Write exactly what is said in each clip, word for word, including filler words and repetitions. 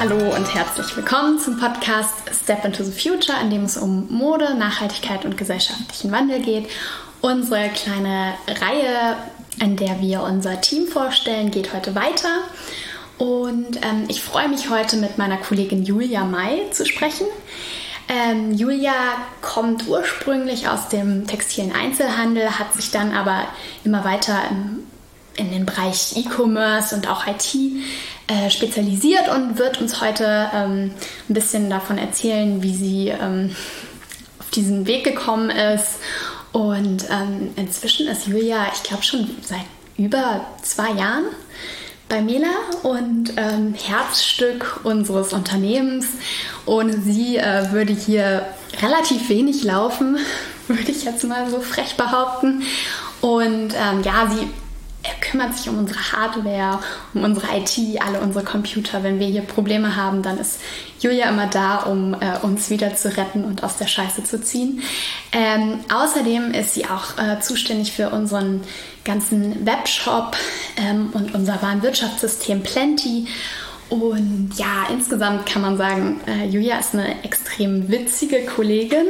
Hallo und herzlich willkommen zum Podcast Step into the Future, in dem es um Mode, Nachhaltigkeit und gesellschaftlichen Wandel geht. Unsere kleine Reihe, in der wir unser Team vorstellen, geht heute weiter. Und ähm, ich freue mich heute mit meiner Kollegin Julia May zu sprechen. Ähm, Julia kommt ursprünglich aus dem textilen Einzelhandel, hat sich dann aber immer weiter im, in den Bereich E-Commerce und auch I T äh, spezialisiert und wird uns heute ähm, ein bisschen davon erzählen, wie sie ähm, auf diesen Weg gekommen ist. Und ähm, inzwischen ist Julia, ich glaube schon seit über zwei Jahren bei Mela und ähm, Herzstück unseres Unternehmens. Ohne sie äh, würde hier relativ wenig laufen, würde ich jetzt mal so frech behaupten. Und ähm, ja, sie kümmert sich um unsere Hardware, um unsere I T, alle unsere Computer. Wenn wir hier Probleme haben, dann ist Julia immer da, um äh, uns wieder zu retten und aus der Scheiße zu ziehen. Ähm, außerdem ist sie auch äh, zuständig für unseren ganzen Webshop ähm, und unser Warenwirtschaftssystem Plenty. Und ja, insgesamt kann man sagen, äh, Julia ist eine extrem witzige Kollegin.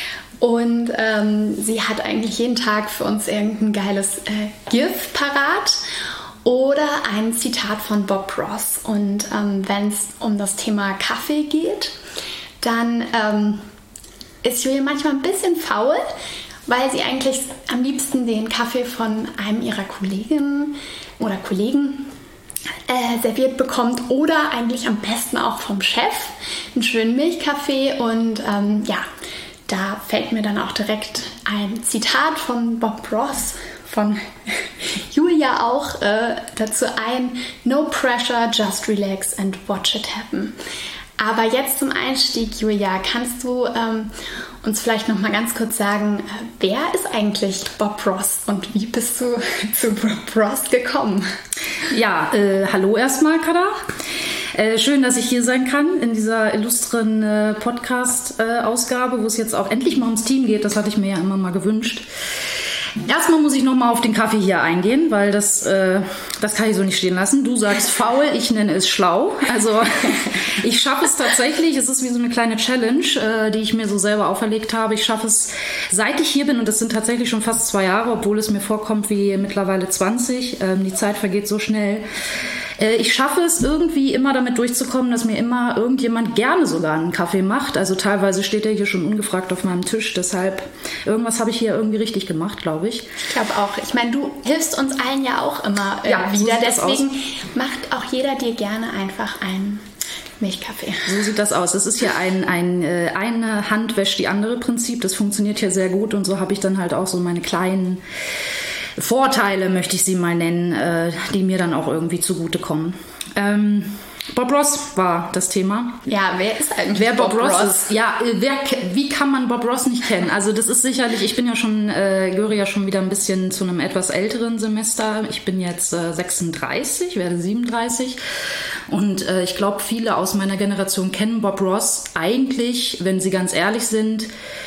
Und ähm, sie hat eigentlich jeden Tag für uns irgendein geiles äh, GIF parat oder ein Zitat von Bob Ross. Und ähm, wenn es um das Thema Kaffee geht, dann ähm, ist Julia manchmal ein bisschen faul, weil sie eigentlich am liebsten den Kaffee von einem ihrer Kolleginnen oder Kollegen äh, serviert bekommt oder eigentlich am besten auch vom Chef, einen schönen Milchkaffee. Und ähm, ja, da fällt mir dann auch direkt ein Zitat von Bob Ross, von Julia auch, äh, dazu ein: No pressure, just relax and watch it happen. Aber jetzt zum Einstieg, Julia, kannst du ähm, uns vielleicht noch mal ganz kurz sagen, äh, wer ist eigentlich Bob Ross und wie bist du zu Bob Ross gekommen? Ja, äh, hallo erstmal, Kada. Äh, schön, dass ich hier sein kann in dieser illustren äh, Podcast-Ausgabe, äh, wo es jetzt auch endlich mal ums Team geht. Das hatte ich mir ja immer mal gewünscht. Erstmal muss ich noch mal auf den Kaffee hier eingehen, weil das, äh, das kann ich so nicht stehen lassen. Du sagst faul, ich nenne es schlau. Also ich schaffe es tatsächlich, es ist wie so eine kleine Challenge, äh, die ich mir so selber auferlegt habe. Ich schaffe es, seit ich hier bin, und das sind tatsächlich schon fast zwei Jahre, obwohl es mir vorkommt wie mittlerweile zwanzig. Ähm, die Zeit vergeht so schnell. Ich schaffe es irgendwie immer damit durchzukommen, dass mir immer irgendjemand gerne sogar einen Kaffee macht. Also teilweise steht er hier schon ungefragt auf meinem Tisch. Deshalb, irgendwas habe ich hier irgendwie richtig gemacht, glaube ich. Ich glaube auch. Ich meine, du hilfst uns allen ja auch immer äh, ja, wieder. So Deswegen macht auch jeder dir gerne einfach einen Milchkaffee. So sieht das aus. Das ist ja ein, ein äh, eine Hand wäscht die andere Prinzip. Das funktioniert hier sehr gut. Und so habe ich dann halt auch so meine kleinen Vorteile, möchte ich sie mal nennen, äh, die mir dann auch irgendwie zugutekommen. Ähm, Bob Ross war das Thema. Ja, wer ist eigentlich wer Bob, Bob Ross? Ross ist? Ja, wer, wie kann man Bob Ross nicht kennen? Also das ist sicherlich, ich bin ja schon, äh, gehöre ja schon wieder ein bisschen zu einem etwas älteren Semester. Ich bin jetzt äh, sechsunddreißig, werde siebenunddreißig. Und äh, ich glaube, viele aus meiner Generation kennen Bob Ross eigentlich, wenn sie ganz ehrlich sind,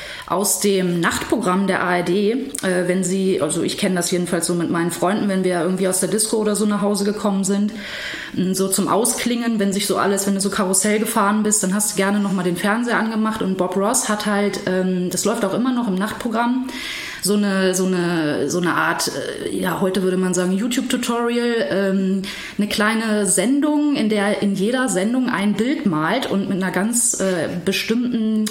aus dem Nachtprogramm der A R D, äh, wenn sie, also ich kenne das jedenfalls so mit meinen Freunden, wenn wir irgendwie aus der Disco oder so nach Hause gekommen sind, so zum Ausklingen, wenn sich so alles, wenn du so Karussell gefahren bist, dann hast du gerne nochmal den Fernseher angemacht und Bob Ross hat halt, ähm, das läuft auch immer noch im Nachtprogramm, so eine, so eine, so eine Art, äh, ja, heute würde man sagen YouTube-Tutorial, ähm, eine kleine Sendung, in der in jeder Sendung ein Bild malt und mit einer ganz äh, bestimmten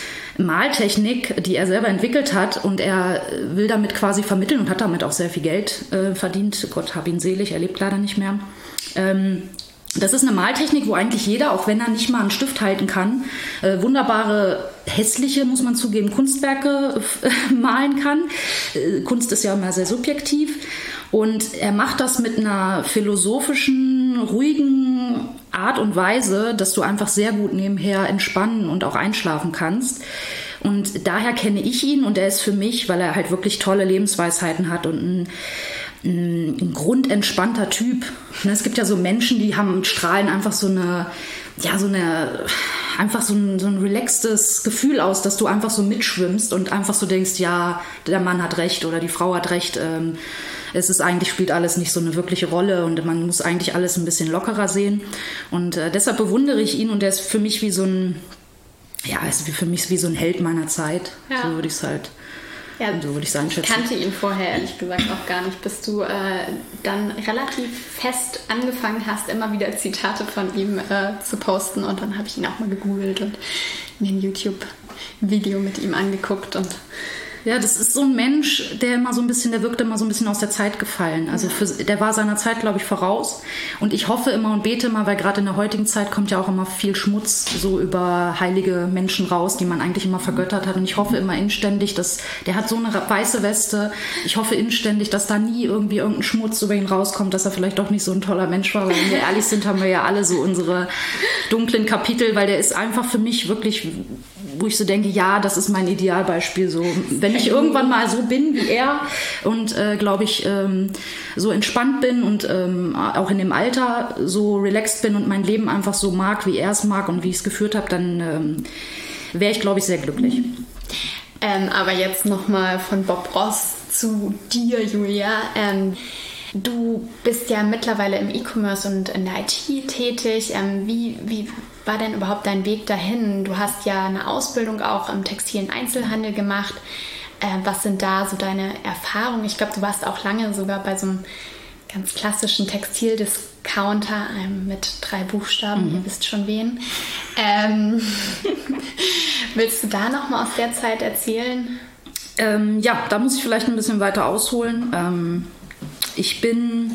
Maltechnik, die er selber entwickelt hat, und er will damit quasi vermitteln und hat damit auch sehr viel Geld äh, verdient. Gott hab ihn selig, er lebt leider nicht mehr. Ähm, das ist eine Maltechnik, wo eigentlich jeder, auch wenn er nicht mal einen Stift halten kann, äh, wunderbare, hässliche, muss man zugeben, Kunstwerke äh, malen kann. Äh, Kunst ist ja immer sehr subjektiv. Und er macht das mit einer philosophischen, ruhigen Art und Weise, dass du einfach sehr gut nebenher entspannen und auch einschlafen kannst. Und daher kenne ich ihn, und er ist für mich, weil er halt wirklich tolle Lebensweisheiten hat und ein, ein, ein grundentspannter Typ. Es gibt ja so Menschen, die haben strahlen einfach so eine ja, so eine, einfach so ein, so ein relaxtes Gefühl aus, dass du einfach so mitschwimmst und einfach so denkst, ja, der Mann hat recht oder die Frau hat recht. Ähm, es ist eigentlich, spielt alles nicht so eine wirkliche Rolle und man muss eigentlich alles ein bisschen lockerer sehen. Und äh, deshalb bewundere ich ihn und der ist für mich wie so ein, ja, ist für mich wie so ein Held meiner Zeit. Ja. So würde ich es halt. Ja, so würde ich es einschätzen. Ich kannte ihn vorher ehrlich gesagt auch gar nicht, bis du äh, dann relativ fest angefangen hast, immer wieder Zitate von ihm äh, zu posten. Und dann habe ich ihn auch mal gegoogelt und mir ein YouTube-Video mit ihm angeguckt. Und ja, das ist so ein Mensch, der immer so ein bisschen, der wirkt immer so ein bisschen aus der Zeit gefallen. Also für, der war seiner Zeit, glaube ich, voraus. Und ich hoffe immer und bete immer, weil gerade in der heutigen Zeit kommt ja auch immer viel Schmutz so über heilige Menschen raus, die man eigentlich immer vergöttert hat. Und ich hoffe immer inständig, dass, der hat so eine weiße Weste, ich hoffe inständig, dass da nie irgendwie irgendein Schmutz über ihn rauskommt, dass er vielleicht doch nicht so ein toller Mensch war. Weil wenn wir ehrlich sind, haben wir ja alle so unsere dunklen Kapitel, weil der ist einfach für mich wirklich, wo ich so denke, ja, das ist mein Idealbeispiel. So, wenn ich irgendwann mal so bin wie er und äh, glaube ich ähm, so entspannt bin und ähm, auch in dem Alter so relaxed bin und mein Leben einfach so mag, wie er es mag und wie ich es geführt habe, dann ähm, wäre ich, glaube ich, sehr glücklich. Ähm, aber jetzt nochmal von Bob Ross zu dir, Julia. Ähm, du bist ja mittlerweile im E-Commerce und in der I T tätig. Ähm, wie, wie war denn überhaupt dein Weg dahin? Du hast ja eine Ausbildung auch im textilen Einzelhandel gemacht. Äh, was sind da so deine Erfahrungen? Ich glaube, du warst auch lange sogar bei so einem ganz klassischen Textildiscounter ähm, mit drei Buchstaben, mhm. Ihr wisst schon wen. Ähm, willst du da nochmal aus der Zeit erzählen? Ähm, ja, da muss ich vielleicht ein bisschen weiter ausholen. Ähm, ich bin...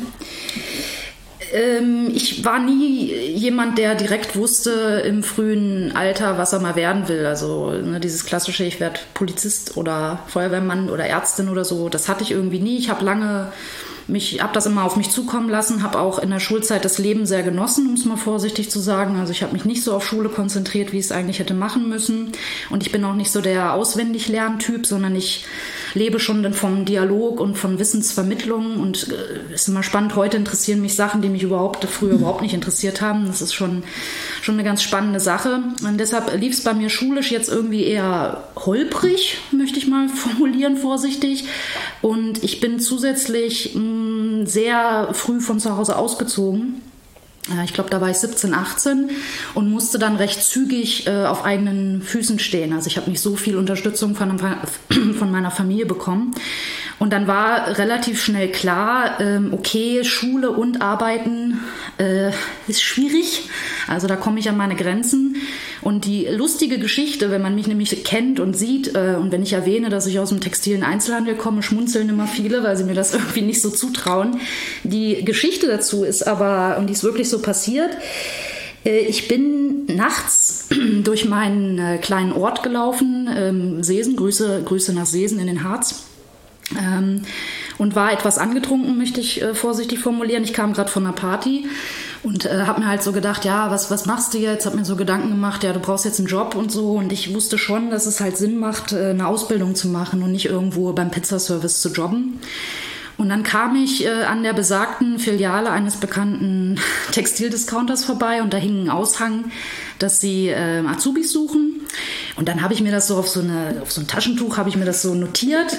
Ich war nie jemand, der direkt wusste im frühen Alter, was er mal werden will. Also ne, dieses klassische, ich werde Polizist oder Feuerwehrmann oder Ärztin oder so, das hatte ich irgendwie nie. Ich habe lange, mich, habe das immer auf mich zukommen lassen, habe auch in der Schulzeit das Leben sehr genossen, um es mal vorsichtig zu sagen. Also ich habe mich nicht so auf Schule konzentriert, wie ich es eigentlich hätte machen müssen. Und ich bin auch nicht so der Auswendig-Lerntyp, sondern ich lebe schon dann vom Dialog und von Wissensvermittlung und es äh, ist immer spannend, heute interessieren mich Sachen, die mich überhaupt früher überhaupt nicht interessiert haben. Das ist schon, schon eine ganz spannende Sache und deshalb lief es bei mir schulisch jetzt irgendwie eher holprig, möchte ich mal formulieren, vorsichtig, und ich bin zusätzlich mh, sehr früh von zu Hause ausgezogen. Ich glaube, da war ich siebzehn, achtzehn und musste dann recht zügig äh, auf eigenen Füßen stehen. Also ich habe nicht so viel Unterstützung von, von meiner Familie bekommen. Und dann war relativ schnell klar, ähm, okay, Schule und Arbeiten äh, ist schwierig. Also da komme ich an meine Grenzen. Und die lustige Geschichte, wenn man mich nämlich kennt und sieht äh, und wenn ich erwähne, dass ich aus dem textilen Einzelhandel komme, schmunzeln immer viele, weil sie mir das irgendwie nicht so zutrauen. Die Geschichte dazu ist aber, und die ist wirklich so passiert, äh, ich bin nachts durch meinen äh, kleinen Ort gelaufen, ähm, Seesen, Grüße, Grüße nach Seesen in den Harz. Ähm, und war etwas angetrunken, möchte ich äh, vorsichtig formulieren. Ich kam gerade von einer Party und äh, habe mir halt so gedacht, ja, was, was machst du jetzt? Habe mir so Gedanken gemacht, ja, du brauchst jetzt einen Job und so. Und ich wusste schon, dass es halt Sinn macht, äh, eine Ausbildung zu machen und nicht irgendwo beim Pizzaservice zu jobben. Und dann kam ich äh, an der besagten Filiale eines bekannten Textildiscounters vorbei und da hing ein Aushang, dass sie äh, Azubis suchen. Und dann habe ich mir das so auf so, eine, auf so ein Taschentuch, habe ich mir das so notiert.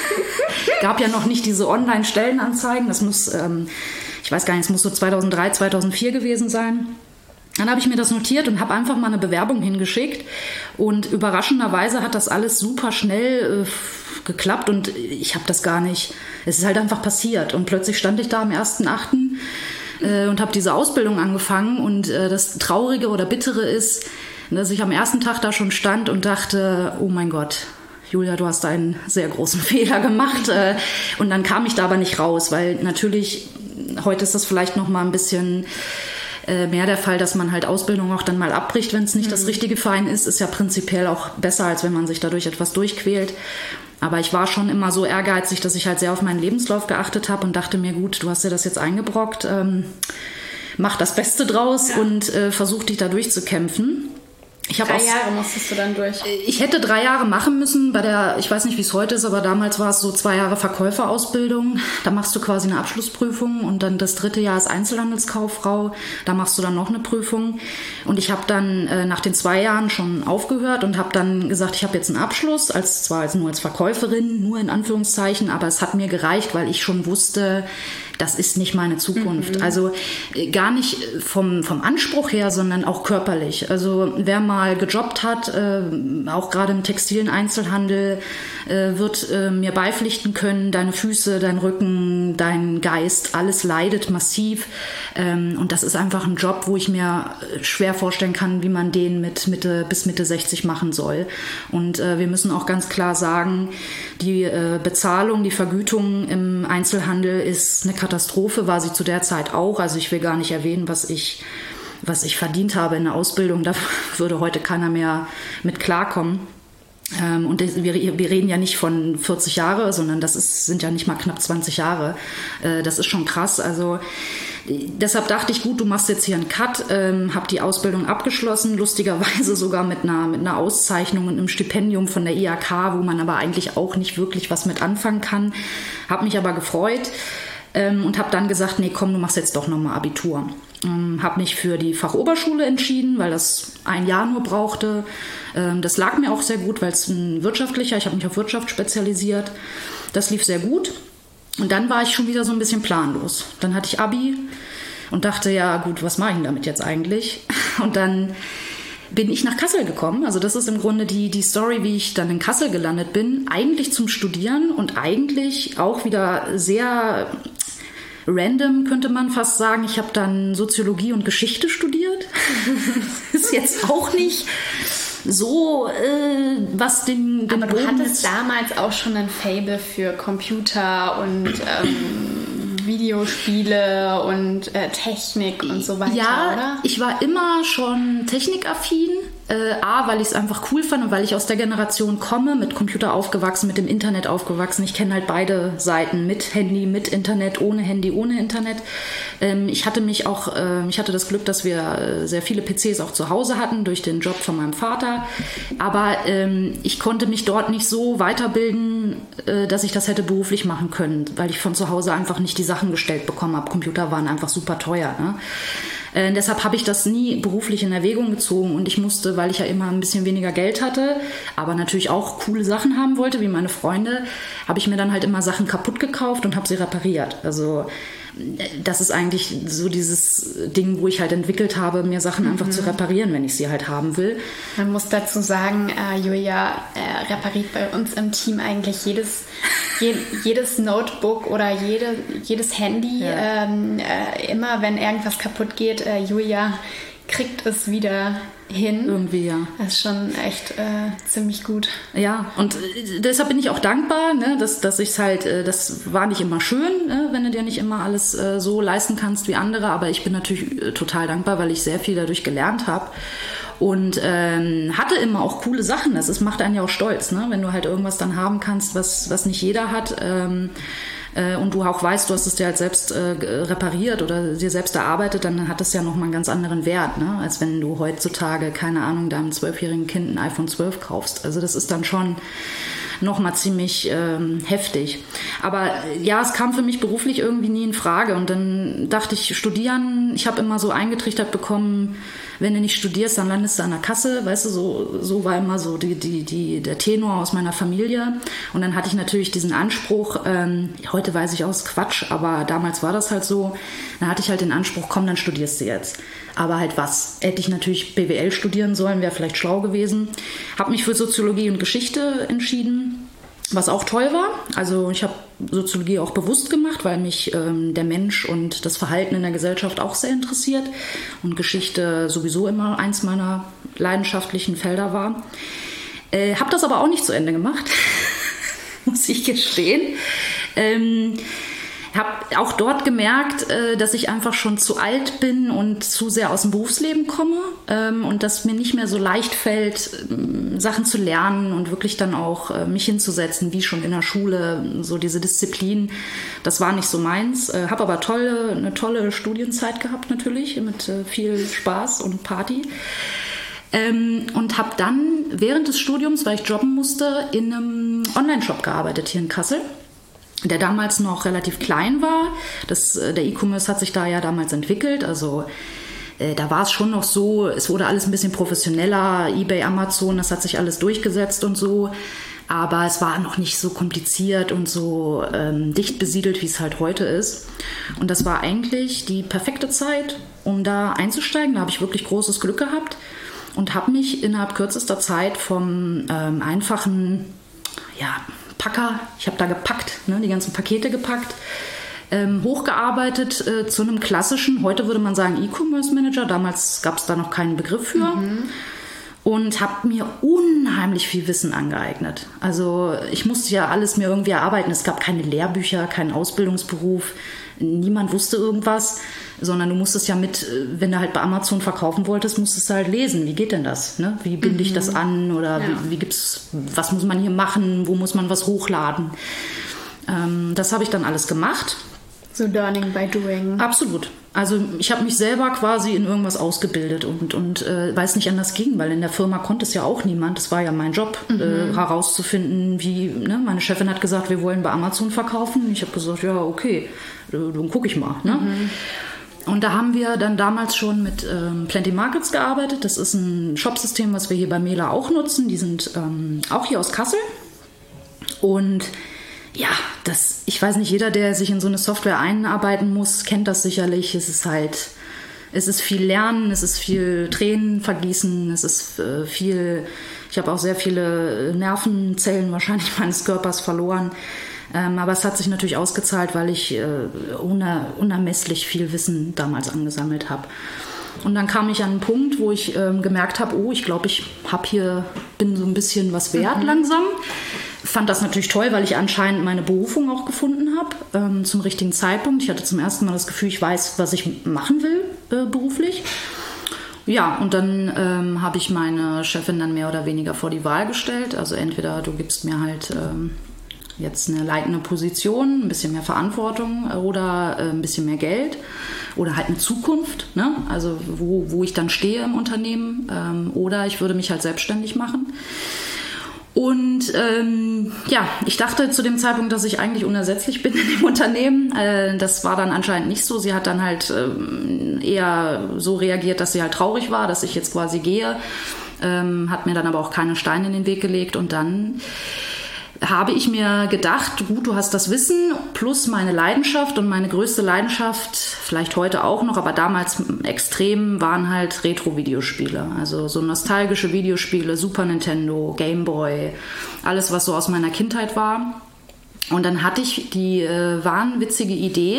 Gab ja noch nicht diese Online-Stellenanzeigen. Das muss, ähm, ich weiß gar nicht, es muss so zweitausenddrei, zweitausendvier gewesen sein. Dann habe ich mir das notiert und habe einfach mal eine Bewerbung hingeschickt. Und überraschenderweise hat das alles super schnell äh, geklappt und ich habe das gar nicht, es ist halt einfach passiert. Und plötzlich stand ich da am ersten achten äh, und habe diese Ausbildung angefangen. Und äh, das Traurige oder Bittere ist, dass ich am ersten Tag da schon stand und dachte, oh mein Gott, Julia, du hast einen sehr großen Fehler gemacht. Äh, und dann kam ich da aber nicht raus, weil natürlich, heute ist das vielleicht noch mal ein bisschen mehr der Fall, dass man halt Ausbildung auch dann mal abbricht, wenn es nicht mhm. das Richtige für einen ist, ist ja prinzipiell auch besser, als wenn man sich dadurch etwas durchquält. Aber ich war schon immer so ehrgeizig, dass ich halt sehr auf meinen Lebenslauf geachtet habe und dachte mir, gut, du hast dir das jetzt eingebrockt, ähm, mach das Beste draus ja. und äh, versuch dich da durchzukämpfen. Ich drei aus, Jahre musstest du dann durch? Ich hätte drei Jahre machen müssen. Bei der, ich weiß nicht, wie es heute ist, aber damals war es so zwei Jahre Verkäuferausbildung. Da machst du quasi eine Abschlussprüfung und dann das dritte Jahr ist Einzelhandelskauffrau. Da machst du dann noch eine Prüfung. Und ich habe dann äh, nach den zwei Jahren schon aufgehört und habe dann gesagt, ich habe jetzt einen Abschluss, als zwar als, nur als Verkäuferin, nur in Anführungszeichen, aber es hat mir gereicht, weil ich schon wusste, das ist nicht meine Zukunft. Mhm. Also äh, gar nicht vom, vom Anspruch her, sondern auch körperlich. Also wer mal gejobbt hat, äh, auch gerade im textilen Einzelhandel, äh, wird äh, mir beipflichten können, deine Füße, dein Rücken, dein Geist, alles leidet massiv. Ähm, und das ist einfach ein Job, wo ich mir schwer vorstellen kann, wie man den mit Mitte bis Mitte sechzig machen soll. Und äh, wir müssen auch ganz klar sagen, die äh, Bezahlung, die Vergütung im Einzelhandel ist eine Katastrophe, war sie zu der Zeit auch. Also ich will gar nicht erwähnen, was ich, was ich verdient habe in der Ausbildung. Da würde heute keiner mehr mit klarkommen. Ähm, und wir, wir reden ja nicht von vierzig Jahre, sondern das ist, sind ja nicht mal knapp zwanzig Jahre. Äh, das ist schon krass. Also deshalb dachte ich, gut, du machst jetzt hier einen Cut, ähm, habe die Ausbildung abgeschlossen, lustigerweise sogar mit einer, mit einer Auszeichnung und einem Stipendium von der I H K, wo man aber eigentlich auch nicht wirklich was mit anfangen kann. Habe mich aber gefreut. Ähm, und habe dann gesagt, nee, komm, du machst jetzt doch nochmal Abitur. Ähm, habe mich für die Fachoberschule entschieden, weil das ein Jahr nur brauchte. Ähm, das lag mir auch sehr gut, weil es ein wirtschaftlicher, ich habe mich auf Wirtschaft spezialisiert. Das lief sehr gut. Und dann war ich schon wieder so ein bisschen planlos. Dann hatte ich Abi und dachte, ja gut, was mache ich denn damit jetzt eigentlich? Und dann bin ich nach Kassel gekommen. Also das ist im Grunde die, die Story, wie ich dann in Kassel gelandet bin. Eigentlich zum Studieren und eigentlich auch wieder sehr random, könnte man fast sagen. Ich habe dann Soziologie und Geschichte studiert. Ist jetzt auch nicht so, äh, was den, den Aber du hattest damals auch schon ein Faible für Computer und ähm, Videospiele und äh, Technik und so weiter, ja, oder? Ich war immer schon technikaffin. Äh, A, weil ich es einfach cool fand und weil ich aus der Generation komme, mit Computer aufgewachsen, mit dem Internet aufgewachsen. Ich kenne halt beide Seiten, mit Handy, mit Internet, ohne Handy, ohne Internet. Ähm, ich hatte mich auch, äh, ich hatte das Glück, dass wir äh, sehr viele P Cs auch zu Hause hatten, durch den Job von meinem Vater. Aber ähm, ich konnte mich dort nicht so weiterbilden, äh, dass ich das hätte beruflich machen können, weil ich von zu Hause einfach nicht die Sachen gestellt bekommen habe. Computer waren einfach super teuer, ne? Äh, deshalb habe ich das nie beruflich in Erwägung gezogen und ich musste, weil ich ja immer ein bisschen weniger Geld hatte, aber natürlich auch coole Sachen haben wollte, wie meine Freunde, habe ich mir dann halt immer Sachen kaputt gekauft und habe sie repariert. Also das ist eigentlich so dieses Ding, wo ich halt entwickelt habe, mir Sachen einfach mhm. zu reparieren, wenn ich sie halt haben will. Man muss dazu sagen, äh, Julia äh, repariert bei uns im Team eigentlich jedes, je, jedes Notebook oder jede, jedes Handy. Ja. Ähm, äh, immer wenn irgendwas kaputt geht, äh, Julia kriegt es wieder hin. Irgendwie, ja. Das ist schon echt äh, ziemlich gut. Ja, und äh, deshalb bin ich auch dankbar, ne, dass, dass ich es halt, äh, das war nicht immer schön, ne, wenn du dir nicht immer alles äh, so leisten kannst wie andere, aber ich bin natürlich äh, total dankbar, weil ich sehr viel dadurch gelernt habe. Und ähm, hatte immer auch coole Sachen. Das ist, macht einen ja auch stolz, ne? Wenn du halt irgendwas dann haben kannst, was, was nicht jeder hat. Ähm, äh, und du auch weißt, du hast es dir halt selbst äh, repariert oder dir selbst erarbeitet, dann hat das ja nochmal einen ganz anderen Wert, ne? Als wenn du heutzutage, keine Ahnung, deinem zwölfjährigen Kind ein iPhone zwölf kaufst. Also das ist dann schon nochmal ziemlich ähm, heftig. Aber ja, es kam für mich beruflich irgendwie nie in Frage. Und dann dachte ich, studieren, ich habe immer so eingetrichtert bekommen, wenn du nicht studierst, dann landest du an der Kasse. Weißt du, so, so war immer so die, die, die, der Tenor aus meiner Familie. Und dann hatte ich natürlich diesen Anspruch, ähm, heute weiß ich auch, ist Quatsch, aber damals war das halt so, dann hatte ich halt den Anspruch, komm, dann studierst du jetzt. Aber halt was? Hätte ich natürlich B W L studieren sollen, wäre vielleicht schlau gewesen. Habe mich für Soziologie und Geschichte entschieden, was auch toll war. Also ich habe Soziologie auch bewusst gemacht, weil mich ähm, der Mensch und das Verhalten in der Gesellschaft auch sehr interessiert und Geschichte sowieso immer eins meiner leidenschaftlichen Felder war. Äh, habe das aber auch nicht zu Ende gemacht, muss ich gestehen. Ähm, habe auch dort gemerkt, dass ich einfach schon zu alt bin und zu sehr aus dem Berufsleben komme und dass mir nicht mehr so leicht fällt, Sachen zu lernen und wirklich dann auch mich hinzusetzen, wie schon in der Schule, so diese Disziplin. Das war nicht so meins. Habe aber tolle, eine tolle Studienzeit gehabt natürlich, mit viel Spaß und Party. Ähm, und habe dann während des Studiums, weil ich jobben musste, in einem Online-Shop gearbeitet hier in Kassel, der damals noch relativ klein war. Das, der E-Commerce hat sich da ja damals entwickelt, also äh, da war es schon noch so, es wurde alles ein bisschen professioneller, eBay, Amazon, das hat sich alles durchgesetzt und so. Aber es war noch nicht so kompliziert und so ähm, dicht besiedelt, wie es halt heute ist. Und das war eigentlich die perfekte Zeit, um da einzusteigen. Da habe ich wirklich großes Glück gehabt und habe mich innerhalb kürzester Zeit vom ähm, einfachen ja, Packer, ich habe da gepackt, ne, die ganzen Pakete gepackt, ähm, hochgearbeitet äh, zu einem klassischen, heute würde man sagen E-Commerce-Manager. Damals gab es da noch keinen Begriff für. Mhm. Und habe mir unheimlich viel Wissen angeeignet. Also ich musste ja alles mir irgendwie erarbeiten. Es gab keine Lehrbücher, keinen Ausbildungsberuf. Niemand wusste irgendwas, sondern du musstest ja mit, wenn du halt bei Amazon verkaufen wolltest, musstest du halt lesen. Wie geht denn das? Ne? Wie binde ich das an? Oder ja. wie, wie gibt's, was muss man hier machen? Wo muss man was hochladen? Ähm, das habe ich dann alles gemacht. So learning by doing. Absolut. Also ich habe mich selber quasi in irgendwas ausgebildet und, und äh, weil es nicht anders ging, weil in der Firma konnte es ja auch niemand. Das war ja mein Job, mhm. äh, herauszufinden, wie, ne? Meine Chefin hat gesagt, wir wollen bei Amazon verkaufen. Ich habe gesagt, ja, okay, dann gucke ich mal. Ne? Mhm. Und da haben wir dann damals schon mit ähm, Plenty Markets gearbeitet. Das ist ein Shopsystem, was wir hier bei Mela auch nutzen. Die sind ähm, auch hier aus Kassel. Und ja, das, ich weiß nicht, jeder, der sich in so eine Software einarbeiten muss, kennt das sicherlich. Es ist halt, es ist viel Lernen, es ist viel Tränen vergießen, es ist äh, viel, ich habe auch sehr viele Nervenzellen wahrscheinlich meines Körpers verloren. Ähm, aber es hat sich natürlich ausgezahlt, weil ich äh, uner, unermesslich viel Wissen damals angesammelt habe. Und dann kam ich an einen Punkt, wo ich ähm, gemerkt habe, oh, ich glaube, ich hab hier, bin so ein bisschen was wert mhm. langsam. Fand das natürlich toll, weil ich anscheinend meine Berufung auch gefunden habe, ähm, zum richtigen Zeitpunkt. Ich hatte zum ersten Mal das Gefühl, ich weiß, was ich machen will äh, beruflich. Ja, und dann ähm, habe ich meine Chefin dann mehr oder weniger vor die Wahl gestellt. Also entweder du gibst mir halt ähm, jetzt eine leitende Position, ein bisschen mehr Verantwortung oder äh, ein bisschen mehr Geld oder halt eine Zukunft, ne? Also wo, wo ich dann stehe im Unternehmen, ähm, oder ich würde mich halt selbstständig machen. Und ähm, ja, ich dachte zu dem Zeitpunkt, dass ich eigentlich unersetzlich bin in dem Unternehmen. Äh, das war dann anscheinend nicht so. Sie hat dann halt ähm, eher so reagiert, dass sie halt traurig war, dass ich jetzt quasi gehe. Ähm, hat mir dann aber auch keine Steine in den Weg gelegt. Und dann habe ich mir gedacht, gut, du hast das Wissen plus meine Leidenschaft, und meine größte Leidenschaft, vielleicht heute auch noch, aber damals extrem, waren halt Retro-Videospiele. Also so nostalgische Videospiele, Super Nintendo, Game Boy, alles, was so aus meiner Kindheit war. Und dann hatte ich die äh, wahnwitzige Idee,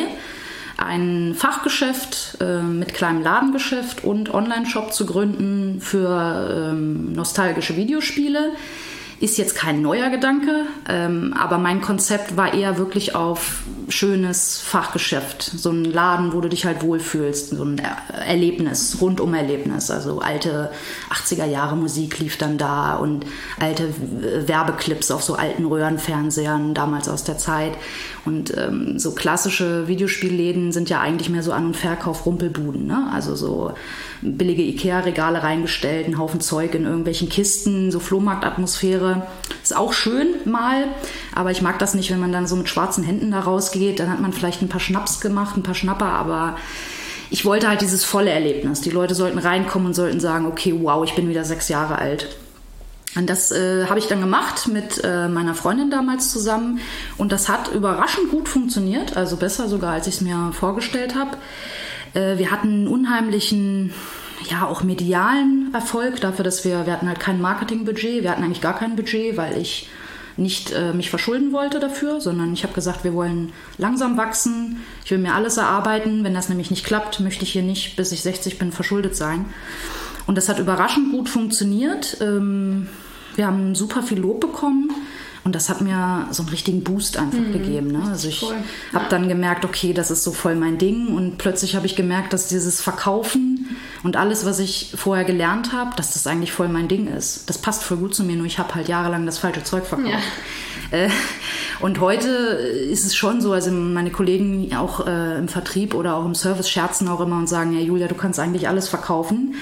ein Fachgeschäft äh, mit kleinem Ladengeschäft und Online-Shop zu gründen für ähm, nostalgische Videospiele. Ist jetzt kein neuer Gedanke, ähm, aber mein Konzept war eher wirklich auf schönes Fachgeschäft. So ein Laden, wo du dich halt wohlfühlst, so ein Erlebnis, Rundum-Erlebnis. Also alte achtziger Jahre Musik lief dann da und alte Werbeclips auf so alten Röhrenfernsehern, damals aus der Zeit. Und ähm, so klassische Videospielläden sind ja eigentlich mehr so An- und Verkauf-Rumpelbuden, ne? Also so billige Ikea-Regale reingestellt, ein Haufen Zeug in irgendwelchen Kisten, so Flohmarktatmosphäre. Ist auch schön mal, aber ich mag das nicht, wenn man dann so mit schwarzen Händen da rausgeht. Dann hat man vielleicht ein paar Schnaps gemacht, ein paar Schnapper, aber ich wollte halt dieses volle Erlebnis. Die Leute sollten reinkommen und sollten sagen, okay, wow, ich bin wieder sechs Jahre alt. Und das äh, habe ich dann gemacht mit äh, meiner Freundin damals zusammen. Und das hat überraschend gut funktioniert, also besser sogar, als ich es mir vorgestellt habe. Äh, wir hatten einen unheimlichen, ja, auch medialen Erfolg dafür, dass wir, wir hatten halt kein Marketingbudget, wir hatten eigentlich gar kein Budget, weil ich nicht äh, mich verschulden wollte dafür, sondern ich habe gesagt, wir wollen langsam wachsen, ich will mir alles erarbeiten. Wenn das nämlich nicht klappt, möchte ich hier nicht, bis ich sechzig bin, verschuldet sein. Und das hat überraschend gut funktioniert. Ähm, wir haben super viel Lob bekommen. Und das hat mir so einen richtigen Boost einfach mhm. gegeben. Ne? Also ich habe ja. dann gemerkt, okay, das ist so voll mein Ding. Und plötzlich habe ich gemerkt, dass dieses Verkaufen und alles, was ich vorher gelernt habe, dass das eigentlich voll mein Ding ist. Das passt voll gut zu mir, nur ich habe halt jahrelang das falsche Zeug verkauft. Ja. Äh, und heute ist es schon so, also meine Kollegen auch äh, im Vertrieb oder auch im Service scherzen auch immer und sagen, ja Julia, du kannst eigentlich alles verkaufen.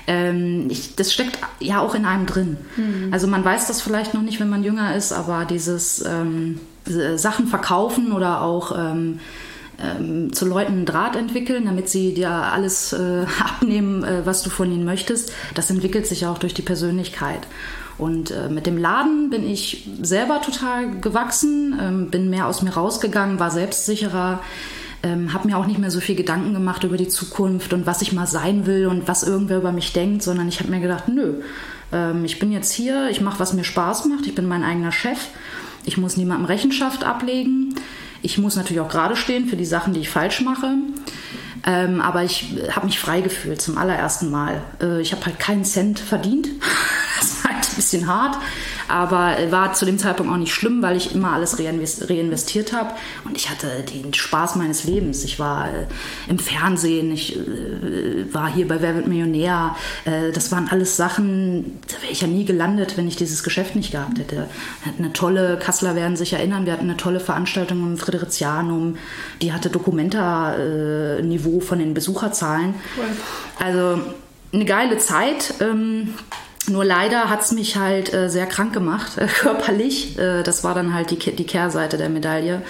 Ähm, ich, das steckt ja auch in einem drin. Mhm. Also man weiß das vielleicht noch nicht, wenn man jünger ist, aber dieses ähm, Sachen verkaufen oder auch ähm, ähm, zu Leuten einen Draht entwickeln, damit sie dir alles äh, abnehmen, äh, was du von ihnen möchtest, das entwickelt sich auch durch die Persönlichkeit. Und äh, mit dem Laden bin ich selber total gewachsen, ähm, bin mehr aus mir rausgegangen, war selbstsicherer, ähm, habe mir auch nicht mehr so viel Gedanken gemacht über die Zukunft und was ich mal sein will und was irgendwer über mich denkt, sondern ich habe mir gedacht, nö, ähm, ich bin jetzt hier, ich mache, was mir Spaß macht, ich bin mein eigener Chef, ich muss niemandem Rechenschaft ablegen, ich muss natürlich auch gerade stehen für die Sachen, die ich falsch mache. Ähm, aber ich habe mich frei gefühlt zum allerersten Mal. Äh, ich habe halt keinen Cent verdient. Das war halt ein bisschen hart, aber war zu dem Zeitpunkt auch nicht schlimm, weil ich immer alles reinvestiert habe. Und ich hatte den Spaß meines Lebens. Ich war äh, im Fernsehen, ich äh, war hier bei Wer wird Millionär. Äh, das waren alles Sachen, da wäre ich ja nie gelandet, wenn ich dieses Geschäft nicht gehabt hätte. Wir hatten eine tolle, Kasseler werden sich erinnern, wir hatten eine tolle Veranstaltung im Fridericianum. Die hatte Documenta-Niveau von den Besucherzahlen. Cool. Also eine geile Zeit. Ähm, nur leider hat es mich halt äh, sehr krank gemacht, äh, körperlich. Äh, das war dann halt die, die Kehrseite der Medaille.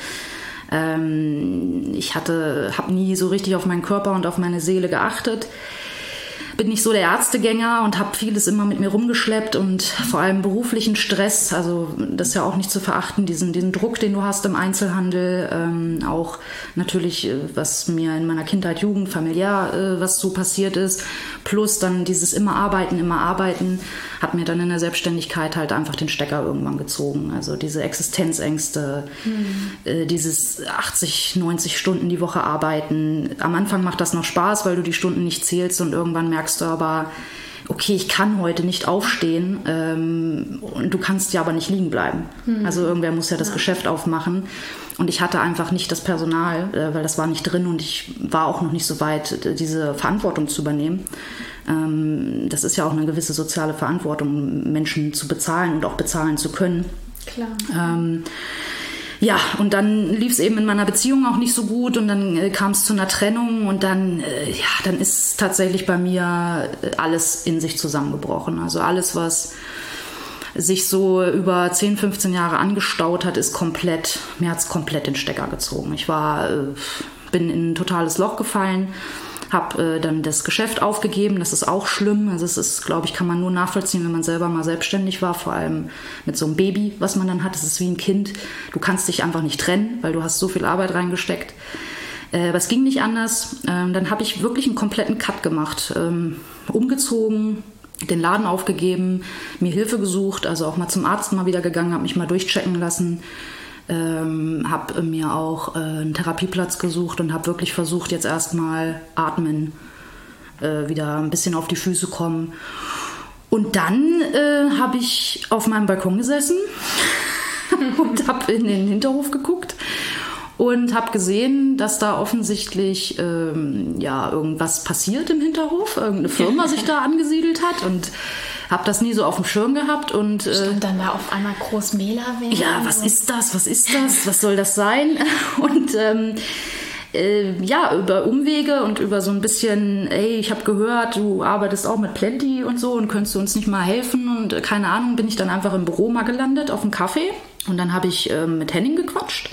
Ähm, ich hatte, habe nie so richtig auf meinen Körper und auf meine Seele geachtet. Bin nicht so der Ärztegänger und habe vieles immer mit mir rumgeschleppt und vor allem beruflichen Stress, also das ist ja auch nicht zu verachten, diesen, diesen Druck, den du hast im Einzelhandel, ähm, auch natürlich, was mir in meiner Kindheit, Jugend, familiär, äh, was so passiert ist, plus dann dieses immer arbeiten, immer arbeiten, hat mir dann in der Selbstständigkeit halt einfach den Stecker irgendwann gezogen. Also diese Existenzängste, mhm. äh, dieses achtzig, neunzig Stunden die Woche arbeiten. Am Anfang macht das noch Spaß, weil du die Stunden nicht zählst und irgendwann merkst du aber, okay, ich kann heute nicht aufstehen ähm, und du kannst ja aber nicht liegen bleiben. Mhm. Also irgendwer muss ja das ja. Geschäft aufmachen. Und ich hatte einfach nicht das Personal, äh, weil das war nicht drin und ich war auch noch nicht so weit, diese Verantwortung zu übernehmen. Ähm, das ist ja auch eine gewisse soziale Verantwortung, Menschen zu bezahlen und auch bezahlen zu können. Klar. Ähm, Ja, und dann lief es eben in meiner Beziehung auch nicht so gut und dann äh, kam es zu einer Trennung und dann, äh, ja, dann ist tatsächlich bei mir alles in sich zusammengebrochen. Also alles, was sich so über zehn, fünfzehn Jahre angestaut hat, ist komplett, mir hat es komplett den Stecker gezogen. Ich war, äh, bin in ein totales Loch gefallen. Habe äh, dann das Geschäft aufgegeben, das ist auch schlimm. Also es ist, glaube ich, kann man nur nachvollziehen, wenn man selber mal selbstständig war, vor allem mit so einem Baby, was man dann hat. Es ist wie ein Kind. Du kannst dich einfach nicht trennen, weil du hast so viel Arbeit reingesteckt. Äh, aber es ging nicht anders. Ähm, dann habe ich wirklich einen kompletten Cut gemacht. Ähm, umgezogen, den Laden aufgegeben, mir Hilfe gesucht, also auch mal zum Arzt mal wieder gegangen, habe mich mal durchchecken lassen. Ähm, habe mir auch äh, einen Therapieplatz gesucht und habe wirklich versucht, jetzt erstmal atmen, äh, wieder ein bisschen auf die Füße kommen. Und dann äh, habe ich auf meinem Balkon gesessen und habe in den Hinterhof geguckt und habe gesehen, dass da offensichtlich ähm, ja, irgendwas passiert im Hinterhof, irgendeine Firma sich da angesiedelt hat und habe das nie so auf dem Schirm gehabt. Und äh, stand dann da auf einmal groß Mählerwerk? Ja, was ist das? Was ist das? Was soll das sein? Und ähm, äh, ja, über Umwege und über so ein bisschen, ey, ich habe gehört, du arbeitest auch mit Plenty und so und könntest du uns nicht mal helfen? Und äh, keine Ahnung, bin ich dann einfach im Büro mal gelandet auf einen Kaffee und dann habe ich äh, mit Henning gequatscht.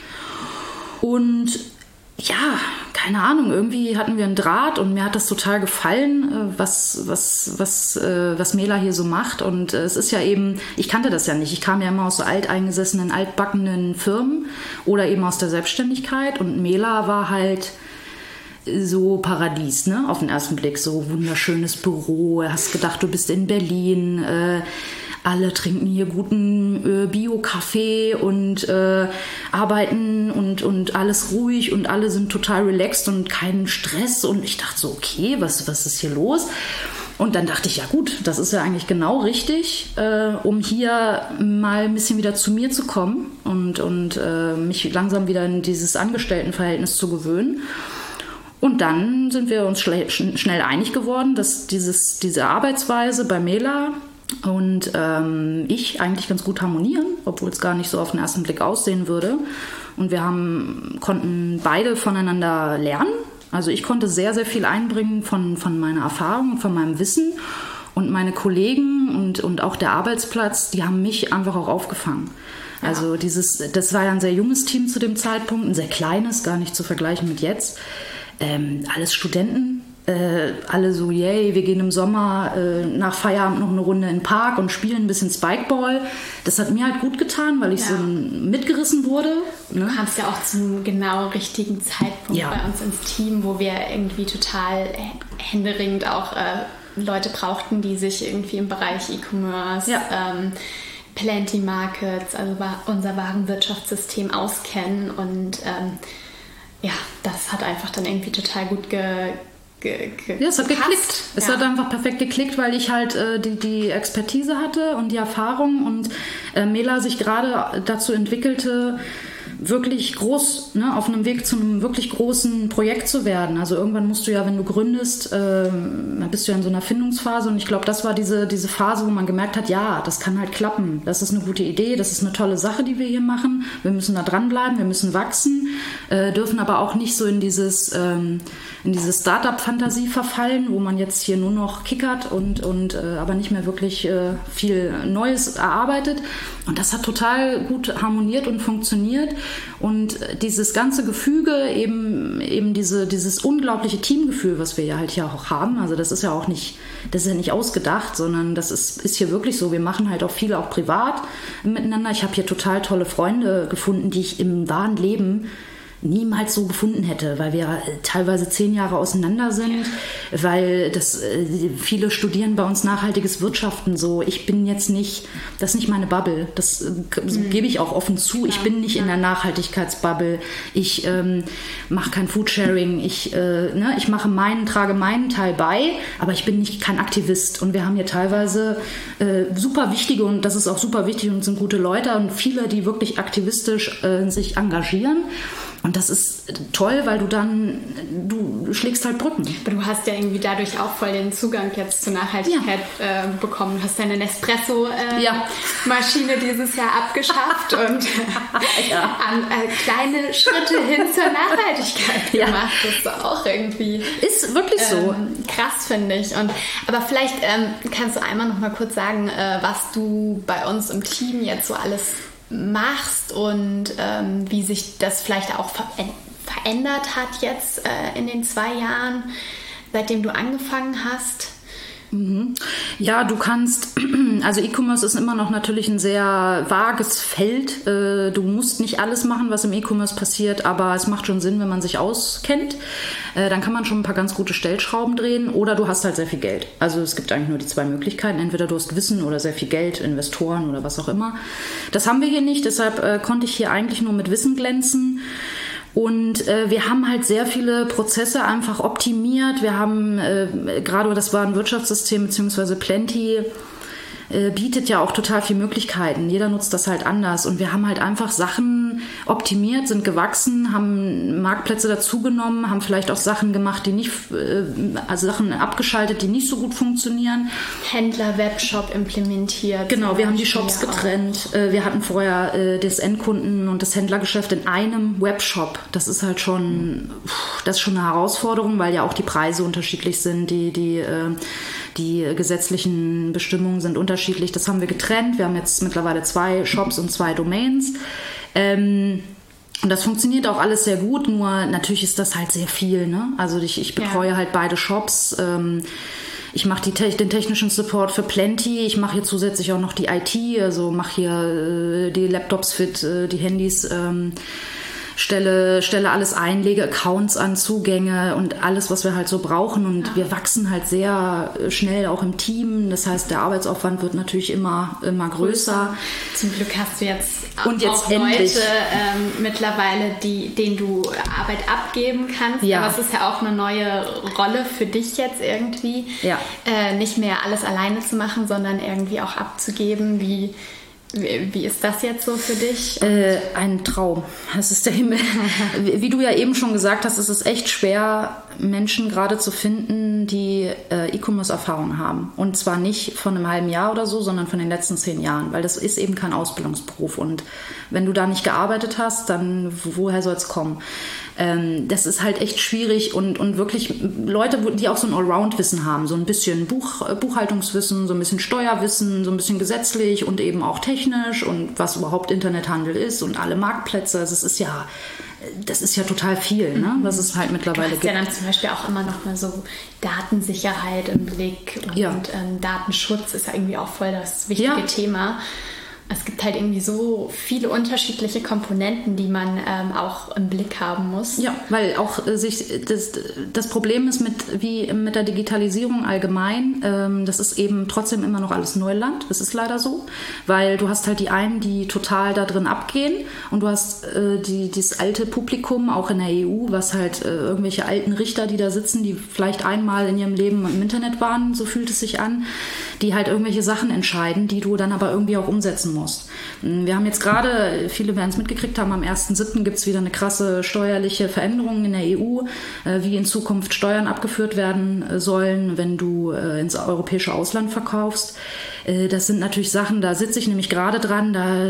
Und ja, keine Ahnung, irgendwie hatten wir einen Draht und mir hat das total gefallen, was, was, was, was Mela hier so macht. Und es ist ja eben, ich kannte das ja nicht, ich kam ja immer aus so alteingesessenen, altbackenen Firmen oder eben aus der Selbstständigkeit und Mela war halt so Paradies, ne, auf den ersten Blick, so wunderschönes Büro, du hast gedacht, du bist in Berlin, äh, alle trinken hier guten äh, Bio-Kaffee und äh, arbeiten und, und alles ruhig und alle sind total relaxed und keinen Stress. Und ich dachte so, okay, was, was ist hier los? Und dann dachte ich, ja gut, das ist ja eigentlich genau richtig, äh, um hier mal ein bisschen wieder zu mir zu kommen und, und äh, mich langsam wieder in dieses Angestelltenverhältnis zu gewöhnen. Und dann sind wir uns schle- schnell einig geworden, dass dieses, diese Arbeitsweise bei Mela und ähm, ich eigentlich ganz gut harmonieren, obwohl es gar nicht so auf den ersten Blick aussehen würde. Und wir haben, konnten beide voneinander lernen. Also ich konnte sehr, sehr viel einbringen von, von meiner Erfahrung und von meinem Wissen. Und meine Kollegen und, und auch der Arbeitsplatz, die haben mich einfach auch aufgefangen. Ja. Also dieses, das war ja ein sehr junges Team zu dem Zeitpunkt, ein sehr kleines, gar nicht zu vergleichen mit jetzt. Ähm, alles Studenten. Äh, alle so, yay, wir gehen im Sommer äh, nach Feierabend noch eine Runde in den Park und spielen ein bisschen Spikeball. Das hat mir halt gut getan, weil ich ja. so mitgerissen wurde. Ne? Du kamst ja auch zum genau richtigen Zeitpunkt ja. bei uns ins Team, wo wir irgendwie total händeringend auch äh, Leute brauchten, die sich irgendwie im Bereich E-Commerce, ja. ähm, Plenty Markets, also unser Warenwirtschaftssystem auskennen. Und ähm, ja, das hat einfach dann irgendwie total gut ge Ge, ge, ja, es hat gepasst. geklickt. Es ja. hat einfach perfekt geklickt, weil ich halt äh, die, die Expertise hatte und die Erfahrung und äh, Mela sich gerade dazu entwickelte, wirklich groß, ne, auf einem Weg zu einem wirklich großen Projekt zu werden. Also irgendwann musst du ja, wenn du gründest, äh, bist du ja in so einer Findungsphase und ich glaube, das war diese, diese Phase, wo man gemerkt hat, ja, das kann halt klappen. Das ist eine gute Idee, das ist eine tolle Sache, die wir hier machen. Wir müssen da dranbleiben, wir müssen wachsen, äh, dürfen aber auch nicht so in dieses, ähm, in diese Startup-Fantasie verfallen, wo man jetzt hier nur noch kickert und, und äh, aber nicht mehr wirklich äh, viel Neues erarbeitet. Und das hat total gut harmoniert und funktioniert. Und dieses ganze Gefüge, eben, eben diese, dieses unglaubliche Teamgefühl, was wir ja halt hier auch haben, also das ist ja auch nicht, das ist ja nicht ausgedacht, sondern das ist, ist hier wirklich so. Wir machen halt auch viel auch privat miteinander. Ich habe hier total tolle Freunde gefunden, die ich im wahren Leben niemals so gefunden hätte, weil wir teilweise zehn Jahre auseinander sind, weil das, viele studieren bei uns nachhaltiges Wirtschaften so. Ich bin jetzt nicht, das ist nicht meine Bubble, das so mhm. gebe ich auch offen zu. Ich bin nicht in der Nachhaltigkeitsbubble, ich ähm, mache kein Foodsharing, ich, äh, ne, ich mache meinen, trage meinen Teil bei, aber ich bin nicht kein Aktivist und wir haben hier teilweise äh, super wichtige und das ist auch super wichtig und sind gute Leute und viele, die wirklich aktivistisch äh, sich engagieren. Und das ist toll, weil du dann, du schlägst halt Brücken. Aber du hast ja irgendwie dadurch auch voll den Zugang jetzt zur Nachhaltigkeit ja. äh, bekommen. Du hast deine Nespresso-Maschine äh, ja. dieses Jahr abgeschafft und ja. an, äh, kleine Schritte hin zur Nachhaltigkeit ja. gemacht. Das ist auch irgendwie... Ist wirklich ähm, so. Krass, finde ich. Und, aber vielleicht ähm, kannst du einmal noch mal kurz sagen, äh, was du bei uns im Team jetzt so alles machst und ähm, wie sich das vielleicht auch ver- verändert hat jetzt äh, in den zwei Jahren, seitdem du angefangen hast. Mhm. Ja, du kannst, also E-Commerce ist immer noch natürlich ein sehr vages Feld. Du musst nicht alles machen, was im E-Commerce passiert, aber es macht schon Sinn, wenn man sich auskennt. Dann kann man schon ein paar ganz gute Stellschrauben drehen oder du hast halt sehr viel Geld. Also es gibt eigentlich nur die zwei Möglichkeiten. Entweder du hast Wissen oder sehr viel Geld, Investoren oder was auch immer. Das haben wir hier nicht, deshalb äh, konnte ich hier eigentlich nur mit Wissen glänzen. Und äh, wir haben halt sehr viele Prozesse einfach optimiert. Wir haben, äh, gerade das war ein Wirtschaftssystem beziehungsweise Plenty, äh, bietet ja auch total viele Möglichkeiten. Jeder nutzt das halt anders. Und wir haben halt einfach Sachen optimiert, sind gewachsen, haben Marktplätze dazugenommen, haben vielleicht auch Sachen gemacht, die nicht, äh, also Sachen abgeschaltet, die nicht so gut funktionieren. Händler-Webshop implementiert. Genau, wir haben die Shops getrennt. Äh, wir hatten vorher äh, das Endkunden- und das Händlergeschäft in einem Webshop. Das ist halt schon, das ist schon eine Herausforderung, weil ja auch die Preise unterschiedlich sind, die, die, äh, die gesetzlichen Bestimmungen sind unterschiedlich. Das haben wir getrennt. Wir haben jetzt mittlerweile zwei Shops und zwei Domains. Ähm, und das funktioniert auch alles sehr gut, nur natürlich ist das halt sehr viel. Ne? Also ich, ich betreue ja. halt beide Shops. Ähm, ich mache den technischen Support für Plenty. Ich mache hier zusätzlich auch noch die I T, also mache hier äh, die Laptops fit, äh, die Handys. Ähm, Stelle, stelle alles ein, lege Accounts an, Zugänge und alles, was wir halt so brauchen. Und ja. wir wachsen halt sehr schnell auch im Team. Das heißt, der Arbeitsaufwand wird natürlich immer, immer größer. Zum Glück hast du jetzt auch, und jetzt auch endlich. Leute ähm, mittlerweile, die, denen du Arbeit abgeben kannst. Ja. Aber es ist ja auch eine neue Rolle für dich jetzt irgendwie. Ja. Äh, nicht mehr alles alleine zu machen, sondern irgendwie auch abzugeben, wie Wie, wie ist das jetzt so für dich? Äh, ein Traum. Das ist der Himmel. Wie, wie du ja eben schon gesagt hast, ist es echt schwer, Menschen gerade zu finden, die äh, E-Commerce-Erfahrung haben. Und zwar nicht von einem halben Jahr oder so, sondern von den letzten zehn Jahren. Weil das ist eben kein Ausbildungsberuf. Und wenn du da nicht gearbeitet hast, dann woher soll es kommen? Ähm, das ist halt echt schwierig und, und wirklich Leute, die auch so ein Allround-Wissen haben, so ein bisschen Buch, Buchhaltungswissen, so ein bisschen Steuerwissen, so ein bisschen gesetzlich und eben auch technisch und was überhaupt Internethandel ist und alle Marktplätze. Also es ist ja, das ist ja total viel, ne, was es halt mittlerweile gibt. Du hast ja dann zum Beispiel auch immer noch mal so Datensicherheit im Blick und, ja. und ähm, Datenschutz ist ja irgendwie auch voll das wichtige ja. Thema. Es gibt halt irgendwie so viele unterschiedliche Komponenten, die man ähm, auch im Blick haben muss. Ja, weil auch äh, sich das, das Problem ist mit wie mit der Digitalisierung allgemein, ähm, das ist eben trotzdem immer noch alles Neuland. Das ist leider so, weil du hast halt die einen, die total da drin abgehen und du hast äh, die dieses alte Publikum auch in der E U, was halt äh, irgendwelche alten Richter, die da sitzen, die vielleicht einmal in ihrem Leben im Internet waren, so fühlt es sich an, die halt irgendwelche Sachen entscheiden, die du dann aber irgendwie auch umsetzen musst. Musst. Wir haben jetzt gerade, viele werden es mitgekriegt haben, am ersten siebten gibt es wieder eine krasse steuerliche Veränderung in der E U, wie in Zukunft Steuern abgeführt werden sollen, wenn du ins europäische Ausland verkaufst. Das sind natürlich Sachen, da sitze ich nämlich gerade dran, da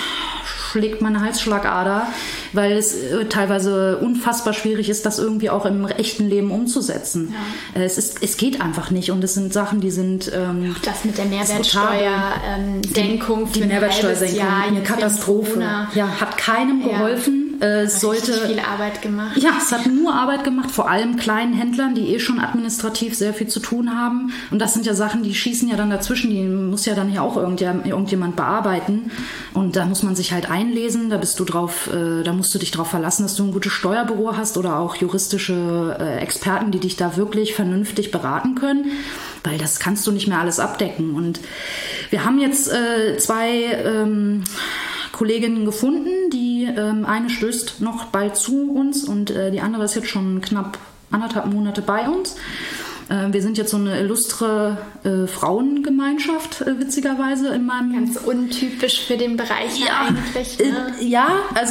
schlägt meine Halsschlagader, weil es äh, teilweise unfassbar schwierig ist, das irgendwie auch im echten Leben umzusetzen. Ja. Äh, es, ist, es geht einfach nicht und es sind Sachen, die sind... Ähm, auch das mit der Mehrwertsteuersenkung ähm, Die, die Mehrwertsteuersenkung, eine Katastrophe. Ja, hat keinem geholfen. Ja. Äh, es sollte viel Arbeit gemacht. Ja, es hat nur Arbeit gemacht, vor allem kleinen Händlern, die eh schon administrativ sehr viel zu tun haben. Und das sind ja Sachen, die schießen ja dann dazwischen, die muss ja dann ja auch irgendjemand, irgendjemand bearbeiten. Und da muss man sich halt einlesen, da bist du drauf, äh, da musst du dich drauf verlassen, dass du ein gutes Steuerbüro hast oder auch juristische äh, Experten, die dich da wirklich vernünftig beraten können, weil das kannst du nicht mehr alles abdecken. Und wir haben jetzt äh, zwei ähm, Kolleginnen gefunden, die ähm, eine stößt noch bald zu uns und äh, die andere ist jetzt schon knapp anderthalb Monate bei uns. Äh, wir sind jetzt so eine illustre äh, Frauengemeinschaft, äh, witzigerweise in meinem... Ganz untypisch für den Bereich ja, eigentlich. Ne? Äh, ja, also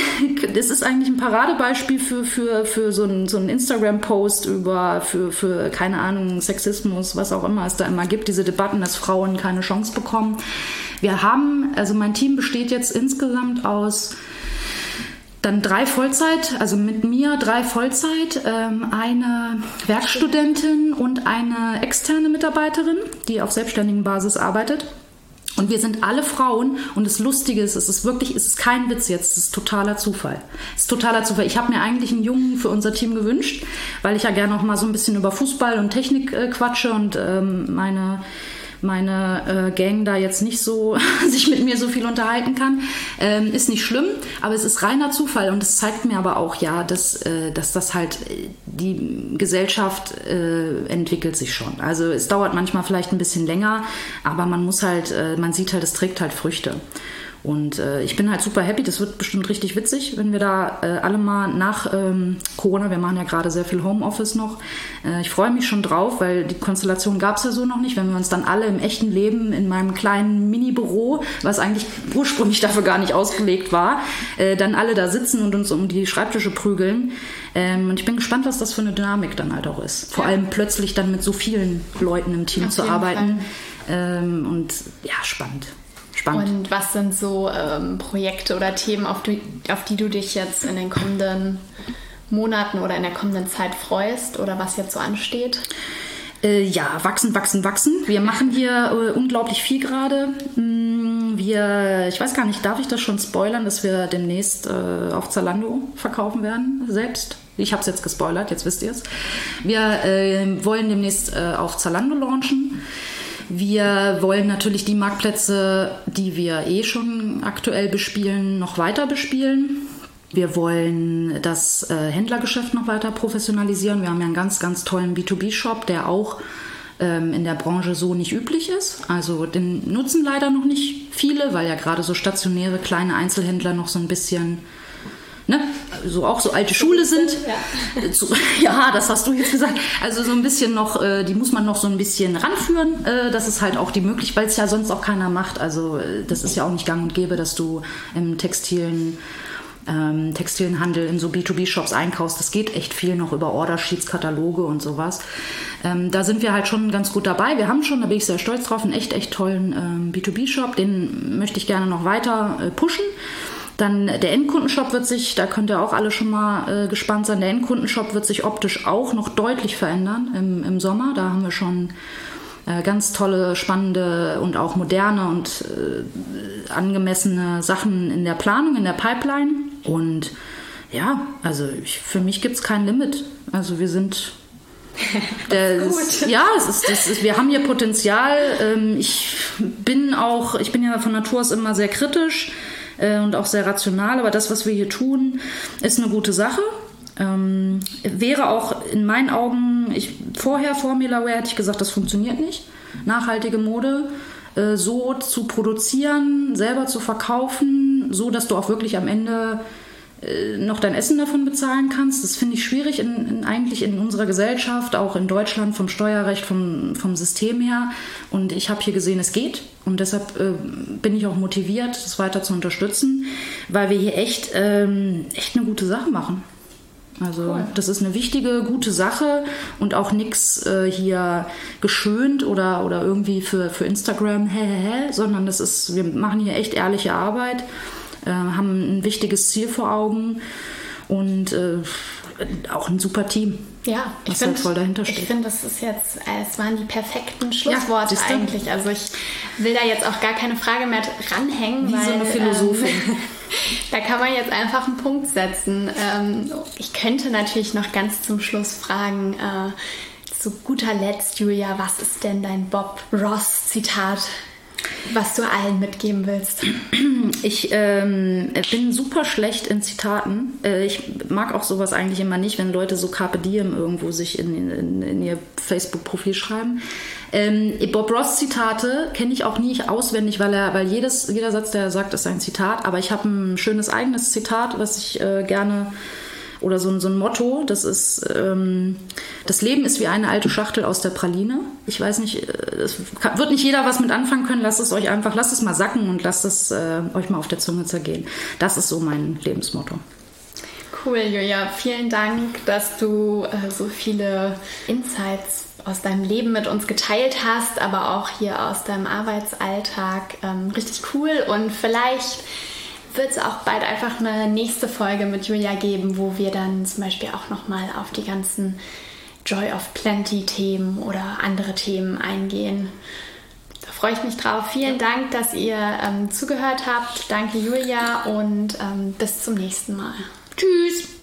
das ist eigentlich ein Paradebeispiel für, für, für so einen so ein Instagram-Post über, für, für, keine Ahnung, Sexismus, was auch immer es da immer gibt, diese Debatten, dass Frauen keine Chance bekommen. Wir haben, also mein Team besteht jetzt insgesamt aus dann drei Vollzeit, also mit mir drei Vollzeit, ähm, eine Werkstudentin und eine externe Mitarbeiterin, die auf selbstständigen Basis arbeitet. Und wir sind alle Frauen und das Lustige ist, es ist wirklich, es ist kein Witz jetzt, es ist totaler Zufall. Es ist totaler Zufall. Ich habe mir eigentlich einen Jungen für unser Team gewünscht, weil ich ja gerne auch mal so ein bisschen über Fußball und Technik äh, quatsche und ähm, meine... meine äh, Gang da jetzt nicht so sich mit mir so viel unterhalten kann, ähm, ist nicht schlimm, aber es ist reiner Zufall und es zeigt mir aber auch, ja, dass, äh, dass das halt, die Gesellschaft äh, entwickelt sich schon. Also es dauert manchmal vielleicht ein bisschen länger, aber man muss halt, äh, man sieht halt, es trägt halt Früchte. Und äh, ich bin halt super happy, das wird bestimmt richtig witzig, wenn wir da äh, alle mal nach ähm, Corona, wir machen ja gerade sehr viel Homeoffice noch, äh, ich freue mich schon drauf, weil die Konstellation gab es ja so noch nicht, wenn wir uns dann alle im echten Leben in meinem kleinen Mini-Büro, was eigentlich ursprünglich dafür gar nicht ausgelegt war, äh, dann alle da sitzen und uns um die Schreibtische prügeln. Ähm, und ich bin gespannt, was das für eine Dynamik dann halt auch ist. Vor ja. allem plötzlich dann mit so vielen Leuten im Team Auf zu arbeiten. Ähm, und ja, spannend. Spannend. Und was sind so ähm, Projekte oder Themen, auf die, auf die du dich jetzt in den kommenden Monaten oder in der kommenden Zeit freust oder was jetzt so ansteht? Äh, ja, wachsen, wachsen, wachsen. Wir machen hier äh, unglaublich viel gerade. Wir, ich weiß gar nicht, darf ich das schon spoilern, dass wir demnächst äh, auf Zalando verkaufen werden, selbst? Ich habe es jetzt gespoilert, jetzt wisst ihr es. Wir äh, wollen demnächst äh, auf Zalando launchen. Wir wollen natürlich die Marktplätze, die wir eh schon aktuell bespielen, noch weiter bespielen. Wir wollen das äh, Händlergeschäft noch weiter professionalisieren. Wir haben ja einen ganz, ganz tollen B zwei B-Shop, der auch ähm, in der Branche so nicht üblich ist. Also den nutzen leider noch nicht viele, weil ja gerade so stationäre kleine Einzelhändler noch so ein bisschen ne, so auch so alte Schule sind. Ja. So, ja, das hast du jetzt gesagt. Also so ein bisschen noch, äh, die muss man noch so ein bisschen ranführen. Äh, das ist halt auch die Möglichkeit, weil es ja sonst auch keiner macht. Also äh, das ist ja auch nicht gang und gäbe, dass du im textilen Ähm, Textilienhandel in so B zwei B Shops einkaufst. Das geht echt viel noch über Ordersheets, Kataloge und sowas. Ähm, da sind wir halt schon ganz gut dabei. Wir haben schon, da bin ich sehr stolz drauf, einen echt, echt tollen ähm, B zwei B Shop. Den möchte ich gerne noch weiter äh, pushen. Dann der Endkundenshop wird sich, da könnt ihr auch alle schon mal äh, gespannt sein, der Endkundenshop wird sich optisch auch noch deutlich verändern im, im Sommer. Da haben wir schon äh, ganz tolle, spannende und auch moderne und äh, angemessene Sachen in der Planung, in der Pipeline. Und ja, also ich, für mich gibt es kein Limit. Also wir sind... Der ist, ja, es ist, das ist, wir haben hier Potenzial. Ähm, ich bin auch, ich bin ja von Natur aus immer sehr kritisch äh, und auch sehr rational, aber das, was wir hier tun, ist eine gute Sache. Ähm, wäre auch in meinen Augen, ich, vorher, vor Milaware hätte ich gesagt, das funktioniert nicht. Nachhaltige Mode äh, so zu produzieren, selber zu verkaufen, so dass du auch wirklich am Ende noch dein Essen davon bezahlen kannst. Das finde ich schwierig in, in, eigentlich in unserer Gesellschaft, auch in Deutschland vom Steuerrecht, vom, vom System her. Und ich habe hier gesehen, es geht. Und deshalb äh, bin ich auch motiviert, das weiter zu unterstützen, weil wir hier echt, ähm, echt eine gute Sache machen. Also cool. Das ist eine wichtige, gute Sache und auch nichts äh, hier geschönt oder, oder irgendwie für, für Instagram, hä, hä, hä, sondern das ist, wir machen hier echt ehrliche Arbeit. Äh, haben ein wichtiges Ziel vor Augen und äh, auch ein super Team. Ja, ich finde, halt voll dahinter steht. Ich finde, das ist jetzt, es waren die perfekten Schlussworte ja, eigentlich. Also ich will da jetzt auch gar keine Frage mehr ranhängen, wie weil so eine Philosophin. Ähm, da kann man jetzt einfach einen Punkt setzen. Ähm, ich könnte natürlich noch ganz zum Schluss fragen, äh, zu guter Letzt, Julia, was ist denn dein Bob Ross Zitat, was du allen mitgeben willst? Ich ähm, bin super schlecht in Zitaten. Äh, ich mag auch sowas eigentlich immer nicht, wenn Leute so Carpe Diem irgendwo sich in, in, in ihr Facebook-Profil schreiben. Ähm, Bob Ross Zitate kenne ich auch nie auswendig, weil er, weil jedes, jeder Satz, der er sagt, ist ein Zitat. Aber ich habe ein schönes eigenes Zitat, was ich äh, gerne... Oder so ein, so ein Motto, das ist, ähm, das Leben ist wie eine alte Schachtel aus der Praline. Ich weiß nicht, es wird nicht jeder was mit anfangen können, lasst es euch einfach, lasst es mal sacken und lasst es äh, euch mal auf der Zunge zergehen. Das ist so mein Lebensmotto. Cool, Julia. Vielen Dank, dass du äh, so viele Insights aus deinem Leben mit uns geteilt hast, aber auch hier aus deinem Arbeitsalltag. Ähm, richtig cool und vielleicht wird es auch bald einfach eine nächste Folge mit Julia geben, wo wir dann zum Beispiel auch nochmal auf die ganzen Joy of Plenty Themen oder andere Themen eingehen. Da freue ich mich drauf. Vielen Dank, dass ihr ähm, zugehört habt. Danke, Julia, und ähm, bis zum nächsten Mal. Tschüss!